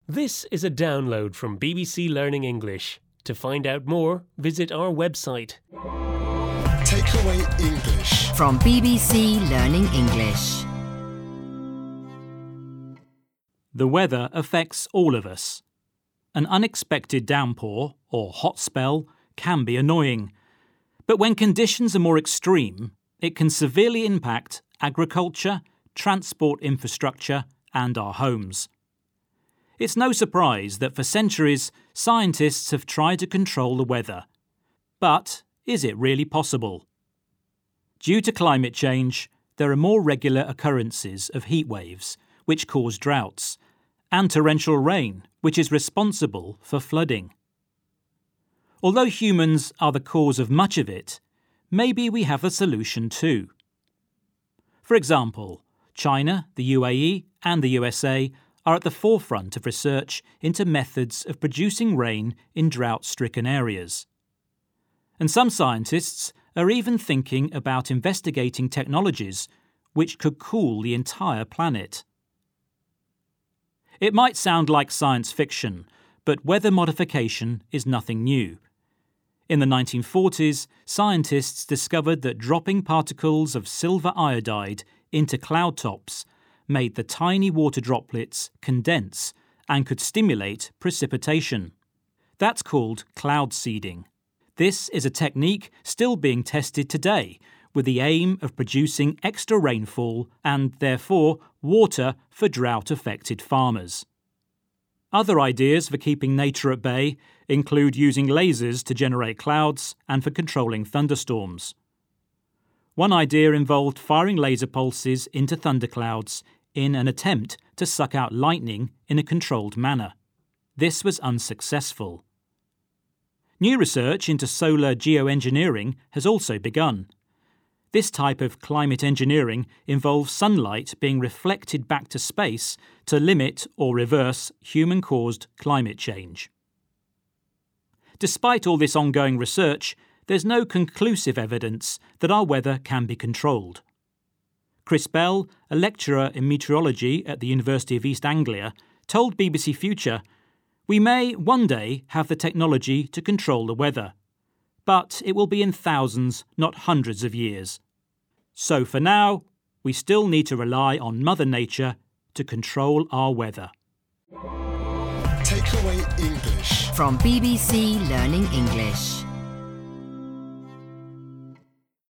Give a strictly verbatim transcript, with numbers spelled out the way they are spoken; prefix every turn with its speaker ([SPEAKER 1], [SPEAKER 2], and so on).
[SPEAKER 1] This is a download from B B C Learning English. To find out more, visit our website.
[SPEAKER 2] Takeaway English
[SPEAKER 3] from B B C Learning English.
[SPEAKER 4] The weather affects all of us. An unexpected downpour or hot spell can be annoying. But when conditions are more extreme, it can severely impact agriculture, transport infrastructure, and our homes. It's no surprise that for centuries, scientists have tried to control the weather. But is it really possible? Due to climate change, there are more regular occurrences of heat waves, which cause droughts, and torrential rain, which is responsible for flooding. Although humans are the cause of much of it, maybe we have a solution too. For example, China, the U A E, and the U S A are at the forefront of research into methods of producing rain in drought-stricken areas. And some scientists are even thinking about investigating technologies which could cool the entire planet. It might sound like science fiction, but weather modification is nothing new. In the nineteen forties, scientists discovered that dropping particles of silver iodide into cloud tops made the tiny water droplets condense and could stimulate precipitation. That's called cloud seeding. This is a technique still being tested today with the aim of producing extra rainfall and, therefore, water for drought-affected farmers. Other ideas for keeping nature at bay include using lasers to generate clouds and for controlling thunderstorms. One idea involved firing laser pulses into thunderclouds in an attempt to suck out lightning in a controlled manner. This was unsuccessful. New research into solar geoengineering has also begun. This type of climate engineering involves sunlight being reflected back to space to limit or reverse human-caused climate change. Despite all this ongoing research, there's no conclusive evidence that our weather can be controlled. Chris Bell, a lecturer in meteorology at the University of East Anglia, told B B C Future, "We may one day have the technology to control the weather, but it will be in thousands, not hundreds of years. So for now, we still need to rely on Mother Nature to control our weather."
[SPEAKER 2] Takeaway English
[SPEAKER 3] from B B C Learning English.